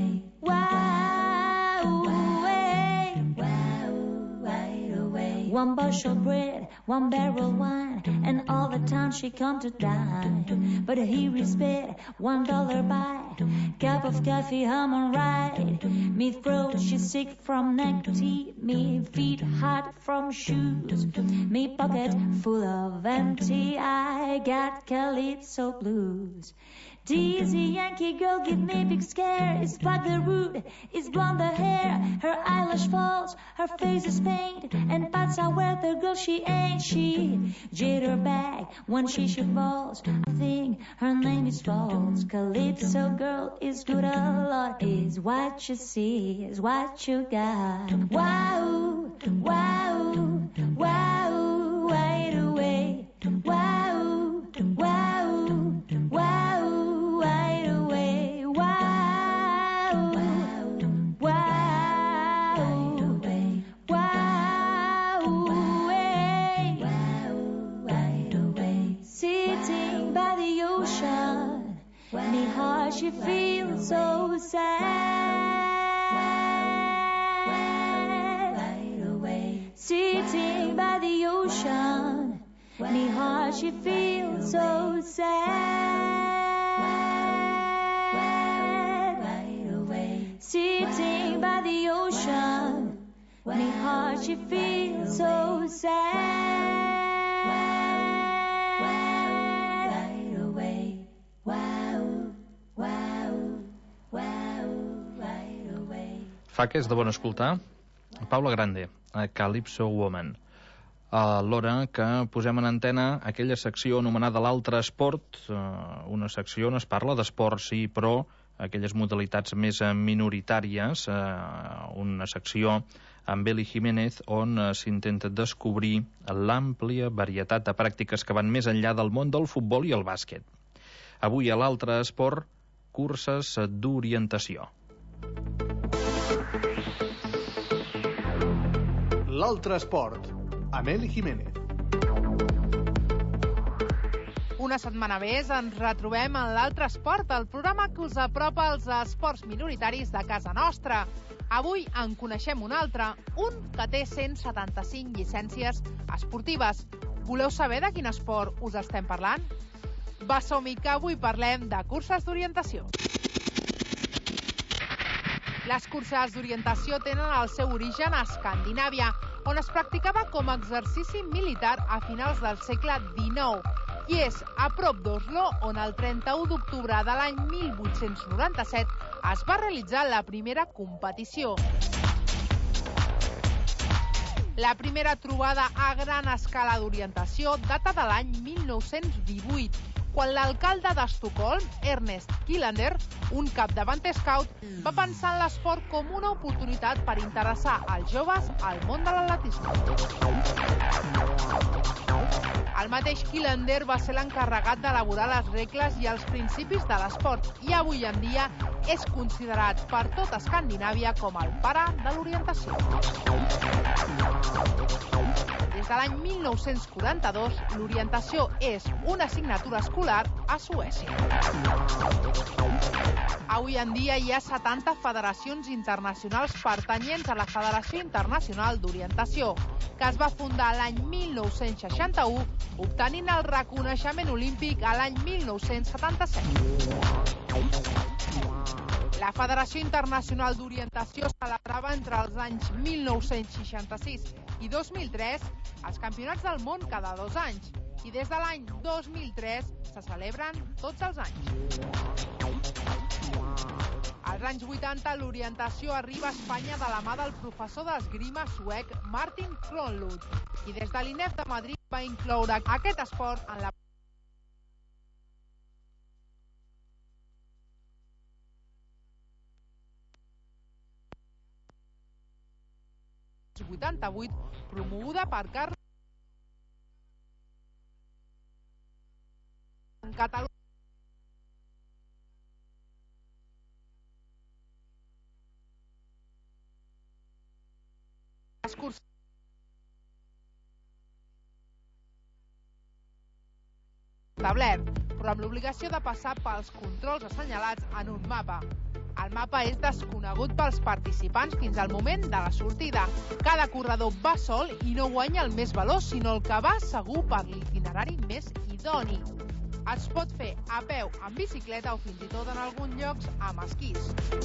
right away. 1 bushel bread, 1 barrel wine, and all the time she come to dine. But here is bed, $1 buy, cup of coffee, I'm alright. Me throat, she's sick from neck to teeth, me feet hot from shoes, me pocket full of empty, I got Calypso blues. Dizzy Yankee girl give me big scare. It's black the root, it's blonde the hair. Her eyelash falls, her face is paint, and pats are where the girl she ain't. She jitter back when she falls. I think her name is false. Calypso girl is good a lot. Is what you see, is what you got. Wow, wow, wow, right away. Wow, wow, wow. Me heart she feels so sad. Right away. Sitting by the ocean, me heart she feels so sad. Right away. Sitting by the ocean, me heart she feels so sad. Fa que és de bon escoltar Paula Grande, Calypso Woman. Alhora que posem en antena aquella secció anomenada l'altre esport, una secció on es parla d'esport, sí, però aquelles modalitats més minoritàries, una secció amb Eli Jiménez on s'intenta descobrir l'àmplia varietat de pràctiques que van més enllà del món del futbol i el bàsquet. Avui a l'altre esport, curses d'orientació. L'altre esport, amb Eli Jiménez. Una setmana més ens retrobem en l'Altre Esport, el programa que us apropa als esports minoritaris de casa nostra. Avui en coneixem un altre, un que té 175 llicències esportives. Voleu saber de quin esport us estem parlant? Va, som-hi, que avui parlem de curses d'orientació. Les curses d'orientació tenen el seu origen a Escandinàvia, on es practicava com a exercici militar a finals del segle XIX. I és a prop d'Oslo on el 31 d'octubre de l'any 1897 es va realitzar la primera competició. La primera trobada a gran escala d'orientació data de l'any 1918, quan l'alcalde d'Estocolm, Ernest Kilander, un capdavanter scout, va pensar en l'esport com una oportunitat per interessar als joves al món de l'atletisme. El mateix Kilander va ser l'encarregat d'elaborar les regles i els principis de l'esport i avui en dia és considerat per tot Escandinàvia com el pare de l'orientació. Des de l'any 1942, l'orientació és una assignatura escolar a Suècia. Avui en dia hi ha 70 federacions internacionals pertanyents a la Federació Internacional d'Orientació, que es va fundar l'any 1961, obtenint el reconeixement olímpic a l'any 1977. La Federació Internacional d'Orientació celebrava entre els anys 1966 i 2003 els campionats del món cada 2 anys i des de l'any 2003 se celebren tots els anys. Als anys 80 l'orientació arriba a Espanya de la mà del professor d'esgrima suec Martin Kronlund i des de l'INEF de Madrid va incloure aquest esport en la 88, promoguda per Carles en Catalunya. Excursió establert, però amb l'obligació de passar pels controls assenyalats en un mapa. El mapa és desconegut pels participants fins al moment de la sortida. Cada corredor va sol i no guanya el més veloç, sinó el que va segur per l'itinerari més idoni. Es pot fer a peu, amb bicicleta o fins i tot en alguns llocs amb esquís.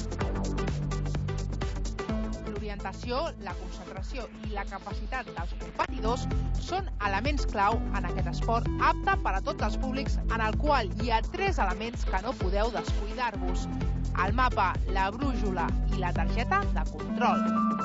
L'orientació, la concentració i la capacitat dels competidors són elements clau en aquest esport apte per a tots els públics, en el qual hi ha 3 elements que no podeu descuidar-vos: el mapa, la brújula i la targeta de control.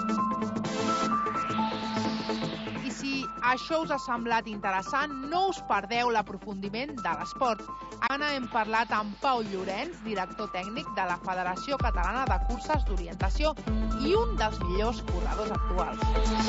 I si això us ha semblat interessant, no us perdeu l'aprofundiment de l'esport. Ara hem parlat amb Pau Llorenç, director tècnic de la Federació Catalana de Curses d'Orientació i un dels millors corredors actuals.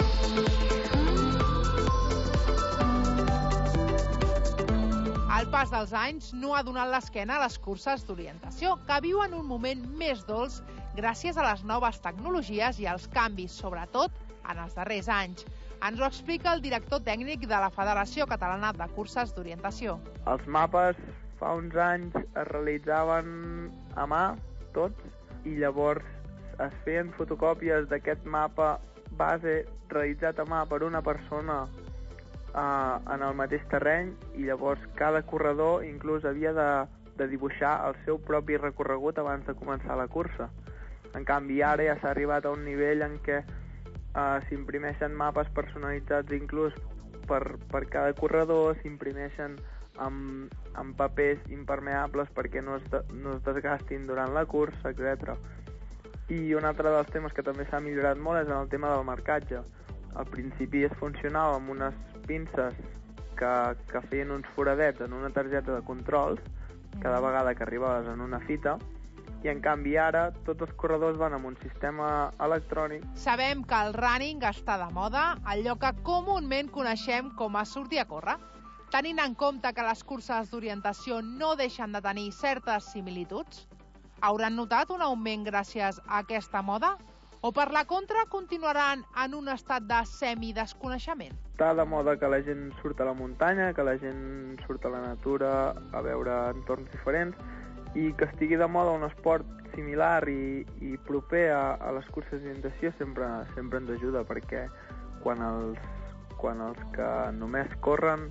El pas dels anys no ha donat l'esquena a les curses d'orientació, que viuen un moment més dolç gràcies a les noves tecnologies i als canvis, sobretot en els darrers anys. Ens ho explica el director tècnic de la Federació Catalana de Curses d'Orientació. Els mapes fa uns anys es realitzaven a mà, tots, i llavors es feien fotocòpies d'aquest mapa base realitzat a mà per una persona en el mateix terreny i llavors cada corredor inclús havia de dibuixar el seu propi recorregut abans de començar la cursa. En canvi, ara ja s'ha arribat a un nivell en què s'imprimeixen mapes personalitzats inclús per cada corredor, s'imprimeixen amb papers impermeables perquè no es desgastin durant la cursa, etc. I un altre dels temes que també s'ha millorat molt és en el tema del marcatge. Al principi es funcionava amb unes pinces que feien uns foradets en una targeta de controls cada vegada que arribaves en una fita i en canvi ara tots els corredors van amb un sistema electrònic. Sabem que el running està de moda, allò que comúment coneixem com a sortir a córrer. Tenint en compte que les curses d'orientació no deixen de tenir certes similituds, hauran notat un augment gràcies a aquesta moda? O per la contra continuaran en un estat de semidesconeixement? Està de moda que la gent surt a la muntanya, que la gent surt a la natura a veure entorns diferents i que estigui de moda un esport similar i proper a les curses d'orientació sempre ens ajuda, perquè quan els que només corren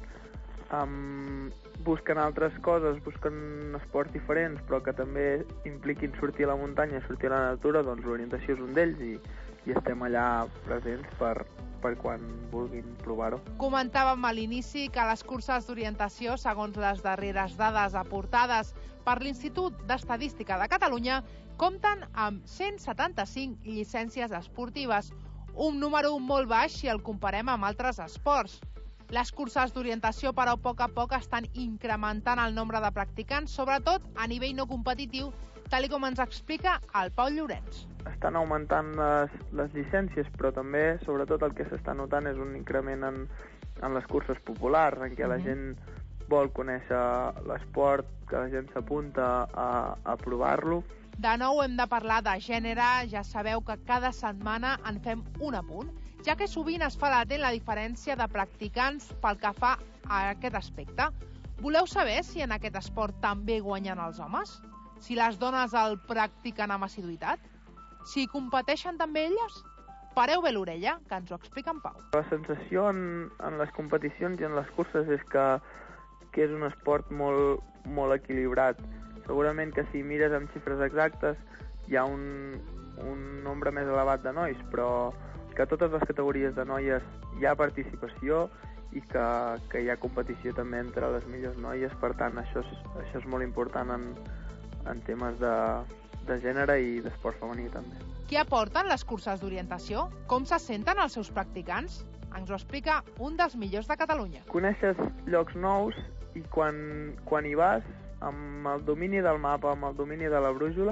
busquen altres coses, busquen esports diferents, però que també impliquin sortir a la muntanya, sortir a la natura, doncs l'orientació és un d'ells i estem allà presents per quan vulguin provar-ho. Comentàvem a l'inici que les curses d'orientació, segons les darreres dades aportades per l'Institut d'Estadística de Catalunya, compten amb 175 llicències esportives, un número molt baix si el comparem amb altres esports. Les curses d'orientació, però, a poc estan incrementant el nombre de practicants, sobretot a nivell no competitiu, tal com ens explica el Pau Llorenç. Estan augmentant les llicències, però també, sobretot, el que s'està notant és un increment en les curses populars, en què la gent vol conèixer l'esport, que la gent s'apunta a provar-lo. De nou hem de parlar de gènere. Ja sabeu que cada setmana en fem un apunt, ja que sovint es fa latent la diferència de practicants pel que fa a aquest aspecte. Voleu saber si en aquest esport també guanyen els homes? Si les dones el practiquen amb assiduïtat? Si competeixen també elles? Pareu bé l'orella, que ens ho explica en Pau. La sensació en les competicions i en les curses és que és un esport molt equilibrat. Segurament que si mires amb xifres exactes hi ha un nombre més elevat de nois, però que a totes les categories de noies hi ha participació i que hi ha competició també entre les millors noies. Per tant, això és molt important en temes de gènere i d'esport femení també. Què aporten les curses d'orientació? Com se senten els seus practicants? Ens ho explica un dels millors de Catalunya. Coneixes llocs nous i quan hi vas, amb el domini del mapa, amb el domini de la brújula,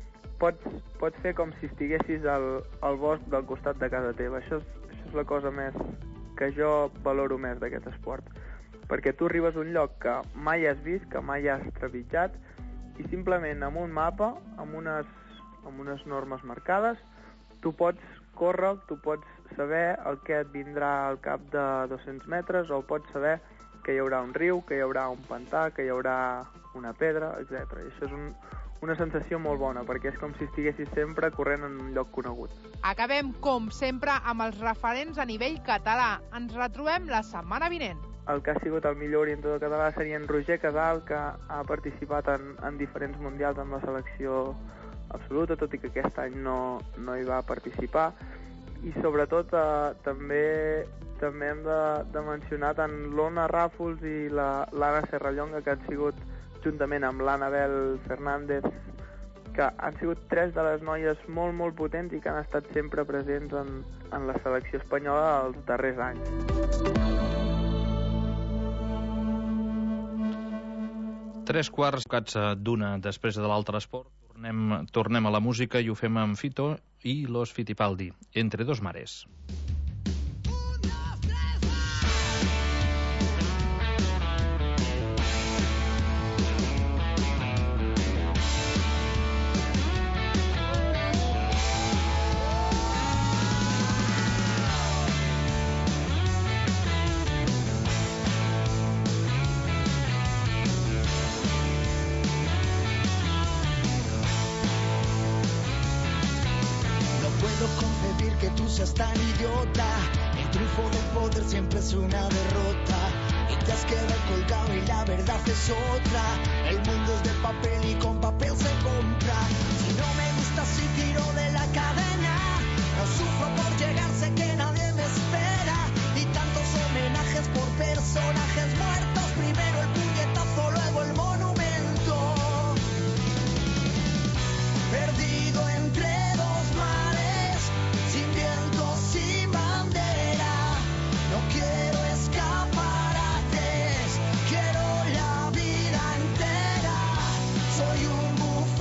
pots fer com si estiguessis al bosc del costat de casa teva. Això és la cosa més que jo valoro més d'aquest esport. Perquè tu arribes a un lloc que mai has vist, que mai has trepitjat, i simplement amb un mapa, amb unes normes marcades, tu pots córrer, tu pots saber el que et vindrà al cap de 200 metres, o pots saber que hi haurà un riu, que hi haurà un pantà, que hi haurà una pedra, etc. I això és una sensació molt bona, perquè és com si estiguessis sempre corrent en un lloc conegut. Acabem, com sempre, amb els referents a nivell català. Ens retrobem la setmana vinent. El que ha sigut el millor orientador català seria en Roger Casal, que ha participat en diferents mundials amb la selecció absoluta, tot i que aquest any no hi va participar. I sobretot també hem de mencionar tant l'Ona Ràfols i l'Anna Serrallonga, que han sigut, juntament amb l'Anabel Fernández, que han sigut tres de les noies molt, molt potents i que han estat sempre presents en la selecció espanyola els darrers anys. Tres quarts d'una després de l'altre esport. Tornem a la música i ho fem amb Fito i Los Fittipaldi, Entre dos mares. Tan idiota, el triunfo del poder siempre es una derrota y te has quedado colgado y la verdad es otra. El mundo es de papel y con papel se compra. Si no me gusta si tiro de la cadena, no sufro por llegar, sé que nadie me espera y tantos homenajes por personajes muertos. Primero el puñetazo, luego el monumento. Perdido entre dos mares, sin viento, sin bandera, no quiero escaparates, quiero la vida entera, soy un bufón.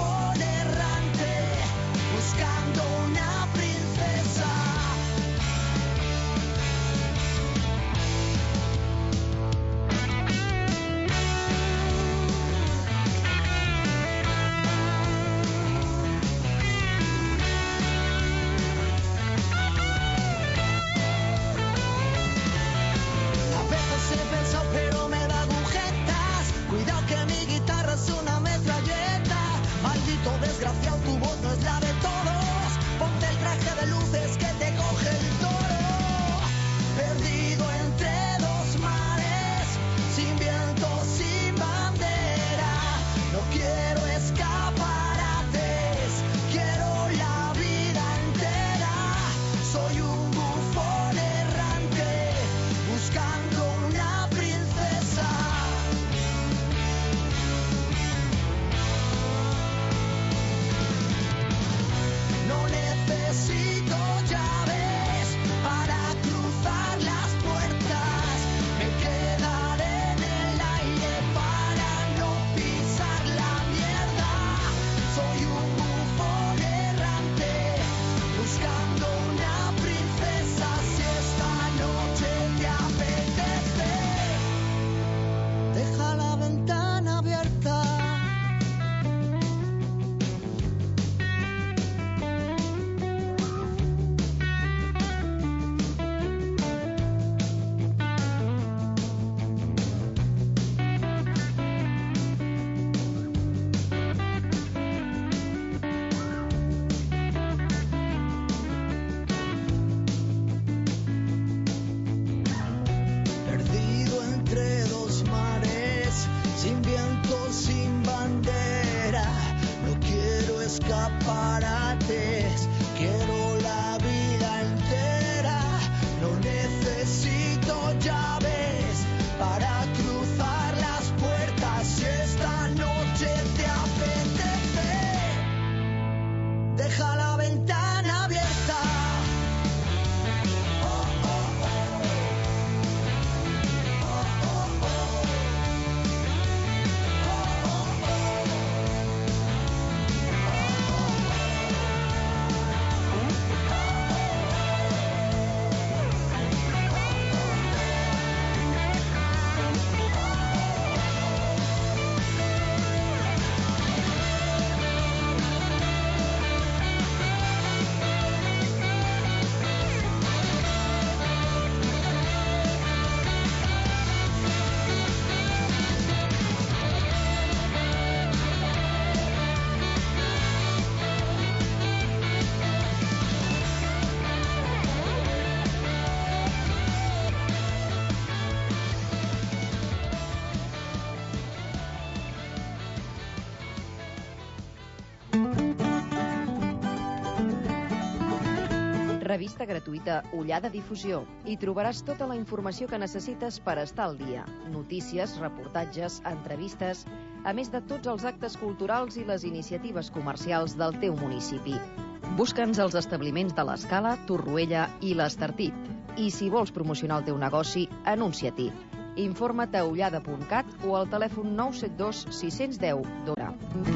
Revista gratuïta Ullada Difusió. Hi trobaràs tota la informació que necessites per estar al dia. Notícies, reportatges, entrevistes, a més de tots els actes culturals i les iniciatives comercials del teu municipi. Busca'ns als establiments de l'Escala, Torroella i l'Estartit. I si vols promocionar el teu negoci, anuncia-t'hi. Informa't a ullada.cat o al telèfon 972 610 d'Ora.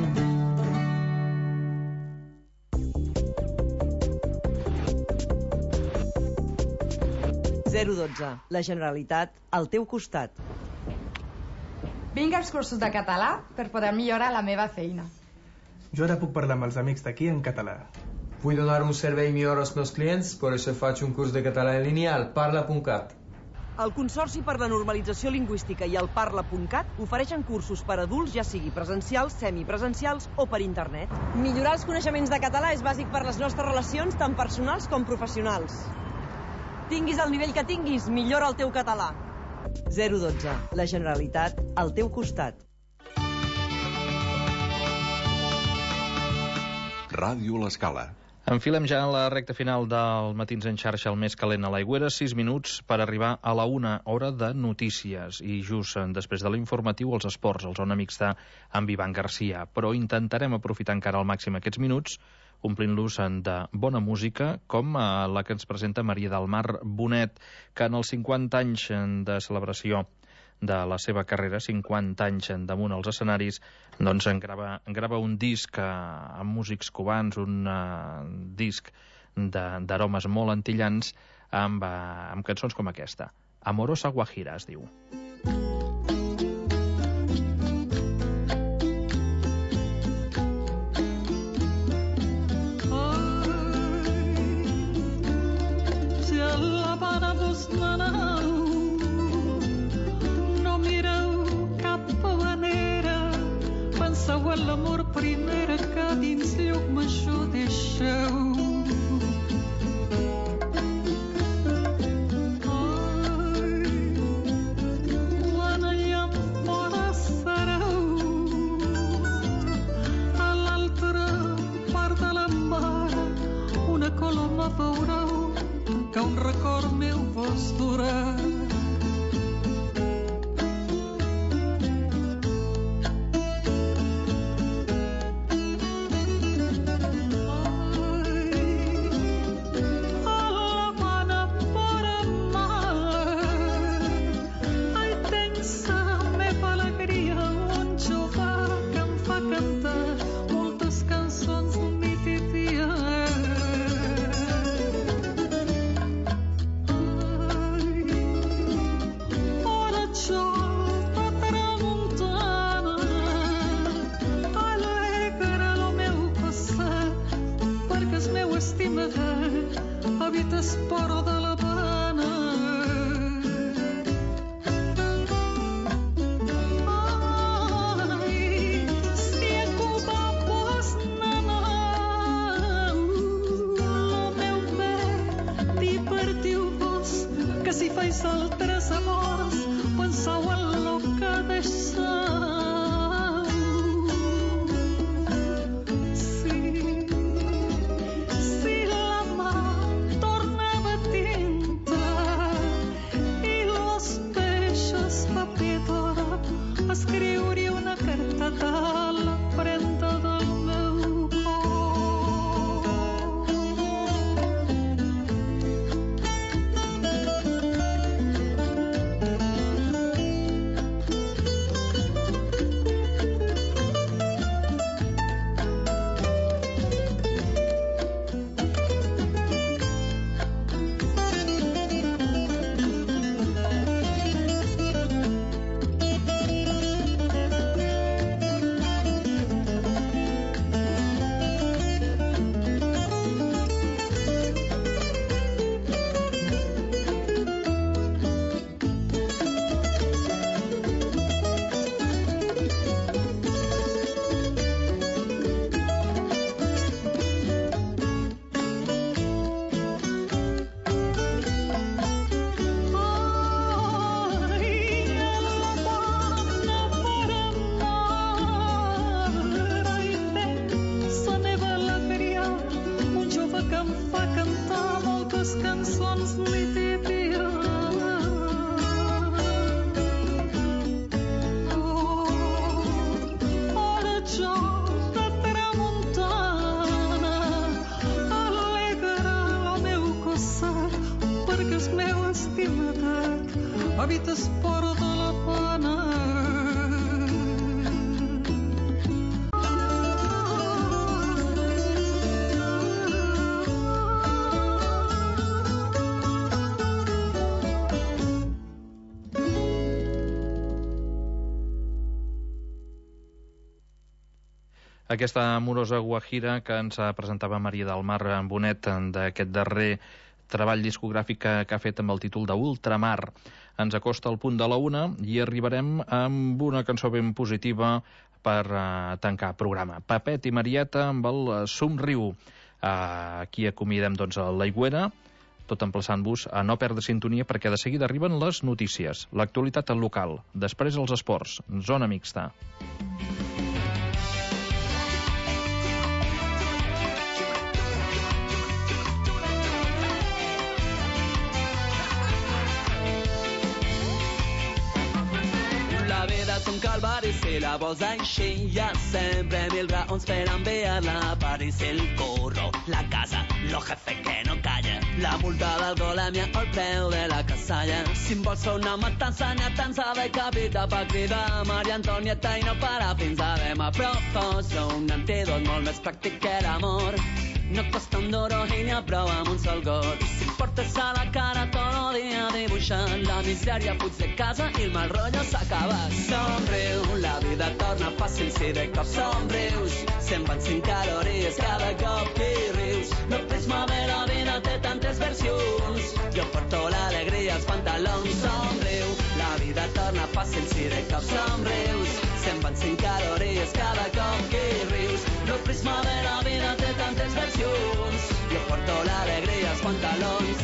012. La Generalitat al teu costat. Vinc als cursos de català per poder millorar la meva feina. Jo ara puc parlar amb els amics d'aquí en català. Vull donar un servei millor als meus clients, per això faig un curs de català en línia al parla.cat. El Consorci per la Normalització Lingüística i el parla.cat ofereixen cursos per adults, ja sigui presencials, semipresencials o per internet. Millorar els coneixements de català és bàsic per les nostres relacions, tant personals com professionals. Tinguis el nivell que tinguis, millora el teu català. 012. La Generalitat al teu costat. Ràdio L'Escala. Enfilem ja en la recta final del Matins en xarxa, el més calent a l'Aigüera, 6 minuts per arribar a la 1 hora de notícies. I just després de l'informatiu, els esports, el zona mixta amb Ivan Garcia. Però intentarem aprofitar encara al màxim aquests minuts, omplint-los de bona música, com la que ens presenta Maria del Mar Bonet, que en els 50 anys de celebració de la seva carrera, 50 anys damunt els escenaris, doncs en grava un disc amb músics cubans, un disc d'aromes molt antillans, amb cançons com aquesta. Amorosa Guajira es diu. L'amor primera que dins lloc major deixeu. Quan allà fora sereu, a l'altra part de la mar, una coloma veureu que un record meu vos durà. l'hàbit esport de la pana. Aquesta amorosa guajira que ens presentava Maria del Mar Bonet d'aquest darrer treball discogràfic que ha fet amb el títol d'Ultramar. Ens acosta al punt de la 1 i arribarem amb una cançó ben positiva per tancar programa. Pepet i Marieta amb el Somriu. Aquí acomiadem doncs l'Aigüera, tot emplaçant-vos a no perdre sintonia perquè de seguida arriben les notícies, l'actualitat local, després els esports, zona mixta. Un calvari si la vols així, hi ha sempre mil raons per enviar-la. París, el curro, la casa, lo jefe que no calla, la multa del golèmia o el preu de la casalla. Si em vols fer una matança, n'hi ha tants de capita per cridar Maria Antonieta i no parar fins a demà. Proposo un antídot molt més pràctic que l'amor. No costa un duro i n'hi ha prou amb un sol got. Si em portes a la cara tot el dia dibuixant, la misèria fuig de casa i el mal rotllo s'acaba. Somriu, la vida torna fàcil si de cop somrius. Se'n van 5 calories cada cop que rius. No prisma de la vida té tantes versions. Jo porto l'alegria als pantalons. Somriu, la vida torna fàcil si de cop somrius. Se'n van 5 calories cada cop que rius. No prisma de la vida té tantes versions. Jo porto l'alegria als pantalons.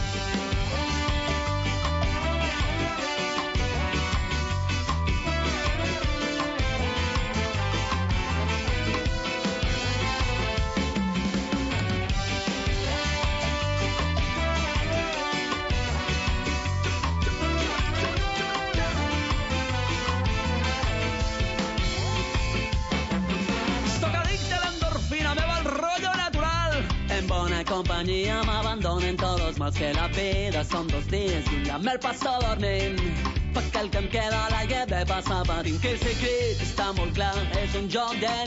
Compañía m'abandonen tots els mals que la vida són 2 dies i un me el passo dormint perquè el que em queda a l'aire de passar patint que el secret està molt clar, és un joc de